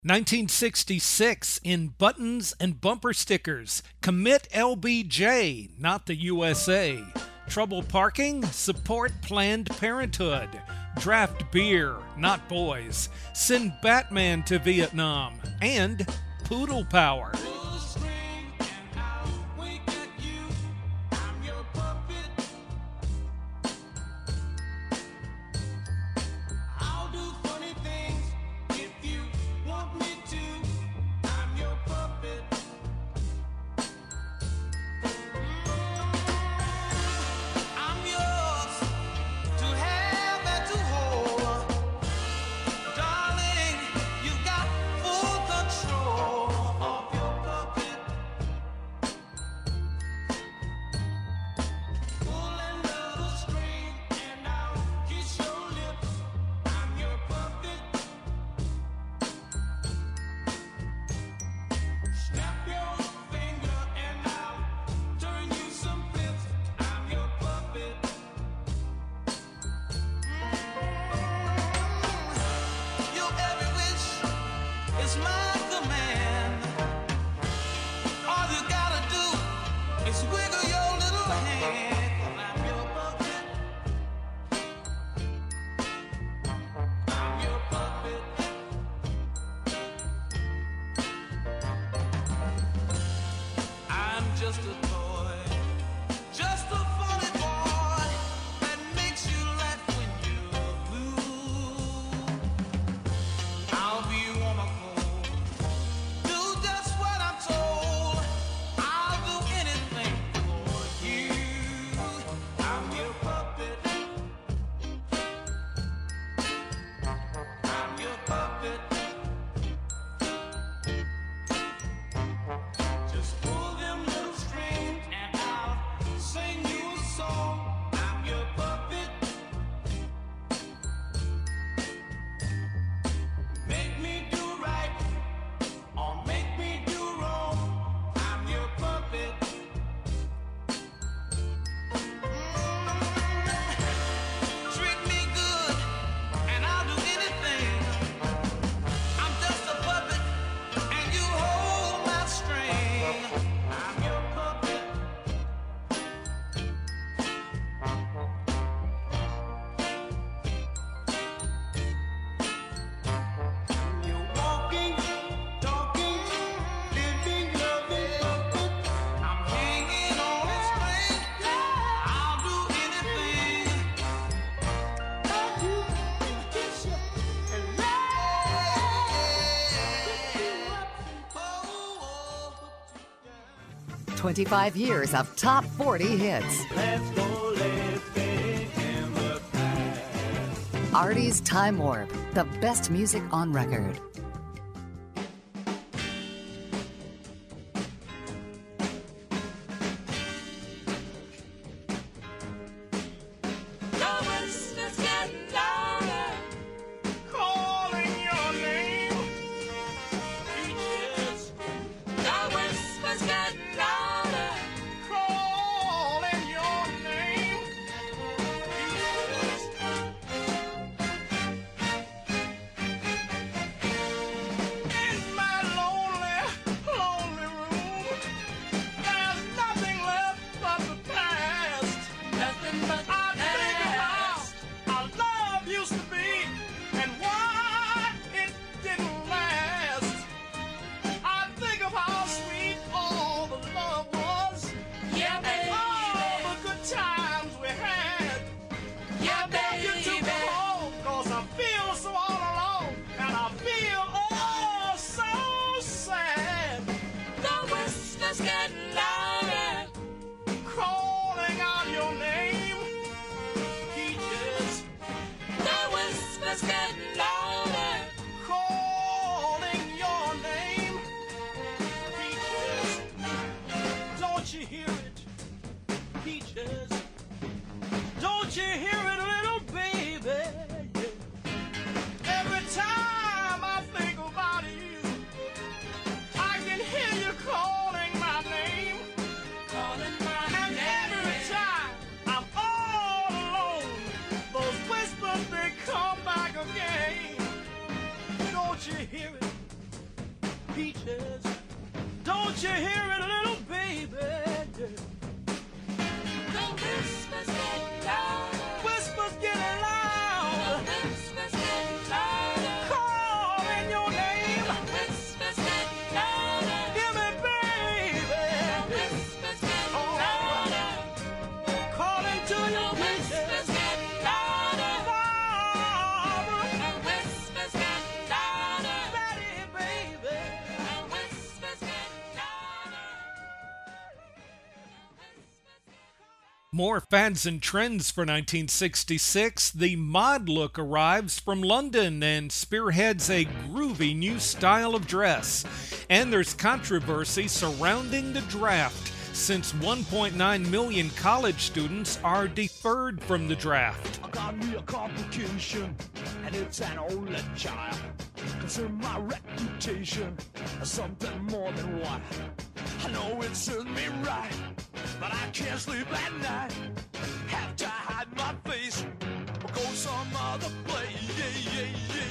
1966 in buttons and bumper stickers. Commit LBJ, not the USA. Trouble parking? Support Planned Parenthood. Draft beer, not boys. Send Batman to Vietnam. And Poodle Power. "25 years of top 40 hits. Artie's Time Warp, the best music on record. peaches. Don't you hear it, little baby? The whispers get louder. Whispers getting loud. The whispers get louder. Calling your name. The whispers get louder. Hear me, baby. The whispers get louder. Calling to your whispers get louder. Barbara. The whispers get louder. Betty, baby. The whispers get louder. More fads and trends for 1966. The mod look arrives from London and spearheads a groovy new style of dress. And there's controversy surrounding the draft, since 1.9 million college students are deferred from the draft. I got me a complication, and it's an only child. Concern my reputation as something more than what I know it serves me right, but I can't sleep at night. Have to hide my face or go some other place. Yeah.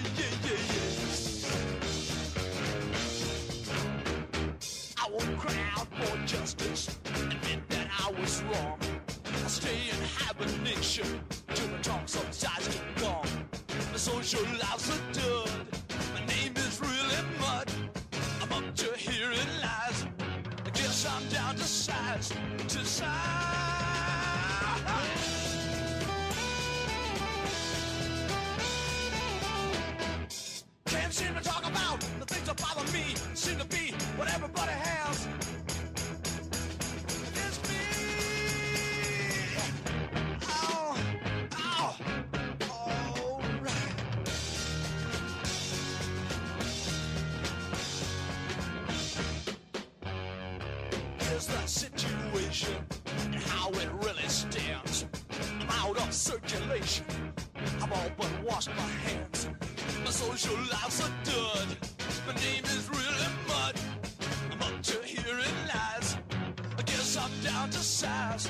I won't cry out for justice, admit that I was wrong. I stay in hibernation till the talk subsides to gone. My social life's a dud. My name is really mud. I'm up to hearing lies. I guess I'm down to size. Can't seem to talk about the things that bother me. Seem to be what everybody has. It's me. Oh, all right. Here's the situation and how it really stands. I'm out of circulation. I've all but washed my hands. My social life's a dud. My name is really mud. I'm up to hearing lies. I guess I'm down to size.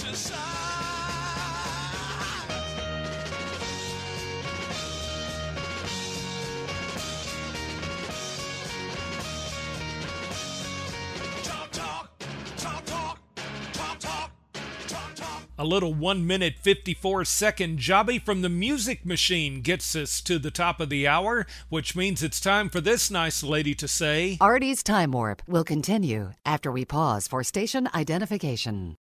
Talk. A little 1 minute 54-second jobby from the Music Machine gets us to the top of the hour, which means it's time for this nice lady to say, Artie's Time Warp will continue after we pause for station identification.